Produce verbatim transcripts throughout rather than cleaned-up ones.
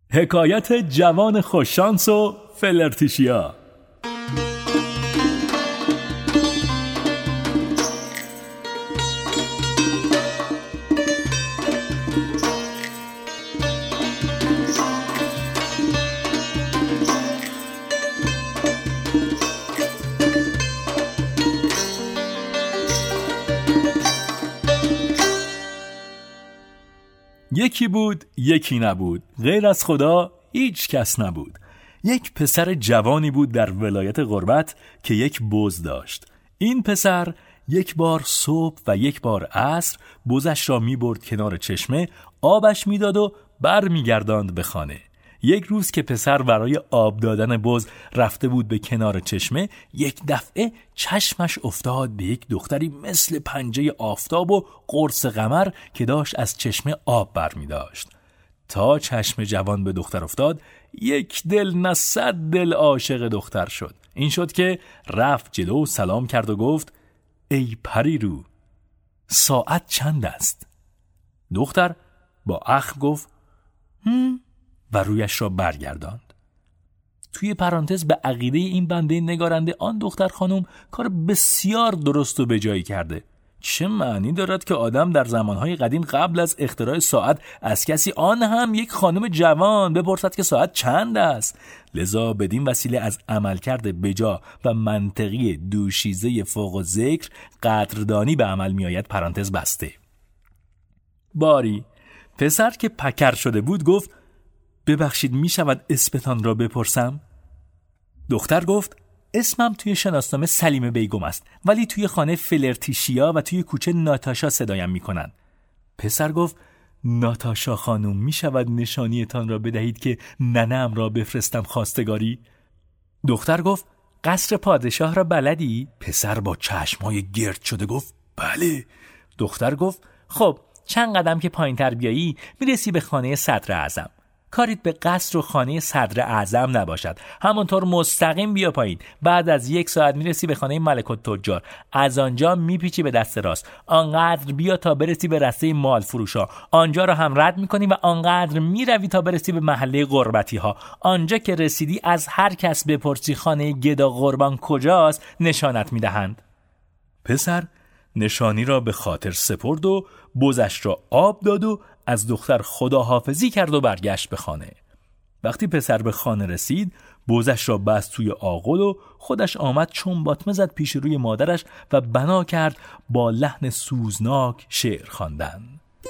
حکایت جوان خوششانس و فلرتیشیا. یکی بود یکی نبود، غیر از خدا هیچ کس نبود. یک پسر جوانی بود در ولایت غربت که یک بز داشت. این پسر یک بار صبح و یک بار عصر بزش را می برد کنار چشمه، آبش می داد و بر می گرداند به خانه. یک روز که پسر برای آب دادن بز رفته بود به کنار چشمه، یک دفعه چشمش افتاد به یک دختری مثل پنجه آفتاب و قرص قمر که داشت از چشمه آب بر می داشت. تا چشم جوان به دختر افتاد، یک دل نه صد دل عاشق دختر شد. این شد که رفت جلو، سلام کرد و گفت: ای پری رو، ساعت چند است؟ دختر با اخم گفت: هم و رویش را برگرداند. توی پرانتز به عقیده این بنده نگارنده، آن دختر خانم کار بسیار درست و به جایی کرده. چه معنی دارد که آدم در زمانهای قدیم قبل از اختراع ساعت از کسی، آن هم یک خانم جوان، بپرسد که ساعت چند است؟ لذا بدین وسیله از عملکرد بجا و منطقی دوشیزه فوق و ذکر قدردانی به عمل می آید. پرانتز بسته. باری پسر که پکر شده بود گفت: ببخشید می شود اسمتان را بپرسم؟ دختر گفت: اسمم توی شناسنامه سلیمه بیگم است، ولی توی خانه فلرتیشیا و توی کوچه ناتاشا صدایم می کنن. پسر گفت: ناتاشا خانم، می شود نشانیتان را بدهید که ننم را بفرستم خواستگاری؟ دختر گفت: قصر پادشاه را بلدی؟ پسر با چشمای گرد شده گفت: بله. دختر گفت: خب چند قدم که پایین تر بیایی میرسی به خانه صدر اعظم. کاریت به قصر و خانه صدر اعظم نباشد، همونطور مستقیم بیا پایین. بعد از یک ساعت میرسی به خانه ملک التجار، از آنجا میپیچی به دست راست، آنقدر بیا تا برسی به رسته مال فروشا، آنجا رو هم رد میکنی و آنقدر میروی تا برسی به محله غربتی ها. آنجا که رسیدی از هر کس بپرسی خانه گدا قربان کجاست، نشانت میدهند. پسر نشانی را به خاطر سپرد و بزش را آب داد و از دختر خداحافظی کرد و برگشت به خانه. وقتی پسر به خانه رسید، بزش را بست توی آغل و خودش آمد چون باطمه زد پیش روی مادرش و بنا کرد با لحن سوزناک شعر خواندن.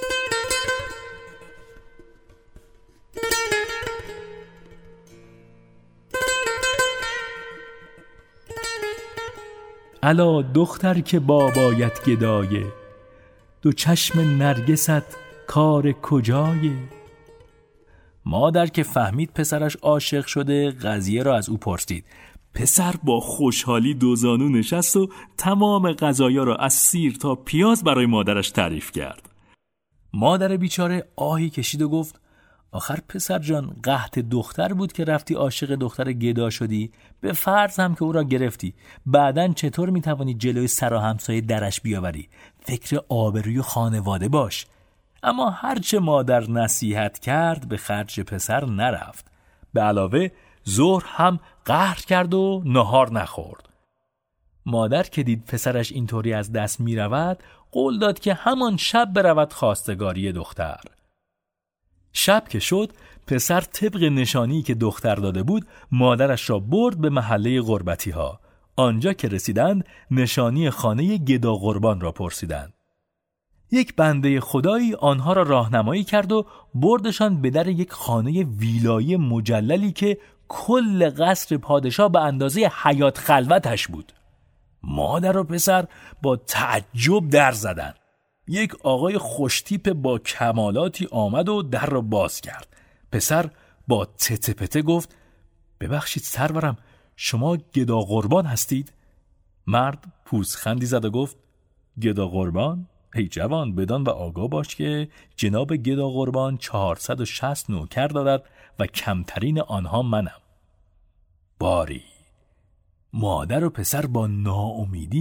الا دختر که بابایت گدایه، دو چشم نرگست کار کجایه؟ مادر که فهمید پسرش عاشق شده، قضیه را از او پرسید. پسر با خوشحالی دو زانو نشست و تمام غذایا را از سیر تا پیاز برای مادرش تعریف کرد. مادر بیچاره آهی کشید و گفت: آخر پسر جان، قحط دختر بود که رفتی عاشق دختر گدا شدی، به فرض هم که او را گرفتی، بعدن چطور میتوانی جلوی سر و همسایه درش بیاوری؟ فکر آبروی خانواده باش. اما هرچه مادر نصیحت کرد به خرج پسر نرفت. به علاوه ظهر هم قهر کرد و نهار نخورد. مادر که دید پسرش اینطوری از دست می رود، قول داد که همان شب برود خواستگاری دختر. شب که شد، پسر طبق نشانی که دختر داده بود مادرش را برد به محله غربتی ها. آنجا که رسیدند نشانی خانه گدا قربان را پرسیدند. یک بنده خدایی آنها را راهنمایی کرد و بردشان به در یک خانه ویلایی مجللی که کل قصر پادشاه به اندازه حیات خلوتش بود. مادر و پسر با تعجب در زدند. یک آقای خوشتیپ با کمالاتی آمد و در را باز کرد. پسر با تته پته گفت: ببخشید سرورم، شما گدا قربان هستید؟ مرد پوزخندی زد و گفت: گدا قربان؟ ای جوان، بدان و آگاه باش که جناب گدا قربان چهارصد و شصت نوکر دارد و کمترین آنها منم. باری مادر و پسر با ناامیدی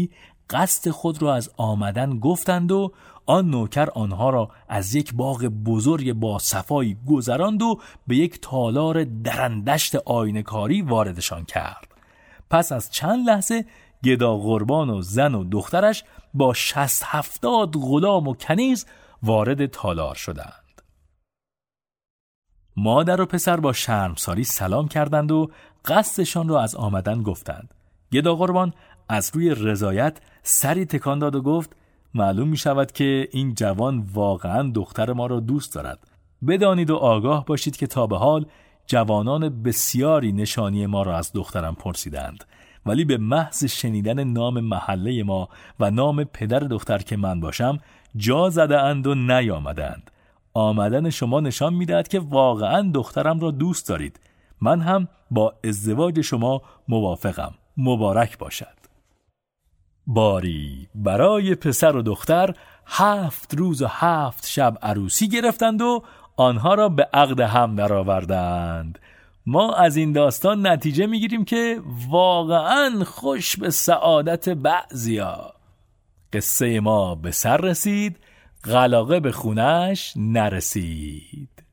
قصد خود را از آمدن گفتند و آن نوکر آنها را از یک باغ بزرگ با صفایی گذراند و به یک تالار درندشت آینه‌کاری واردشان کرد. پس از چند لحظه گدا قربان و زن و دخترش با شصت هفتاد غلام و کنیز وارد تالار شدند. مادر و پسر با شرمساری سلام کردند و قصدشان را از آمدن گفتند. گدا قربان از روی رضایت سری تکان داد و گفت معلوم می شود که این جوان واقعا دختر ما را دوست دارد. بدانید و آگاه باشید که تا به حال جوانان بسیاری نشانی ما را از دخترم پرسیدند، ولی به محض شنیدن نام محله ما و نام پدر دختر که من باشم جا زده اند و نیامدند. آمدن شما نشان می‌دهد که واقعا دخترم را دوست دارید. من هم با ازدواج شما موافقم. مبارک باشد. باری برای پسر و دختر هفت روز و هفت شب عروسی گرفتند و آنها را به عقد هم درآوردند. ما از این داستان نتیجه میگیریم که واقعاً خوش به سعادت بعضیا. قصه ما به سر رسید، قلاقه به خونش نرسید.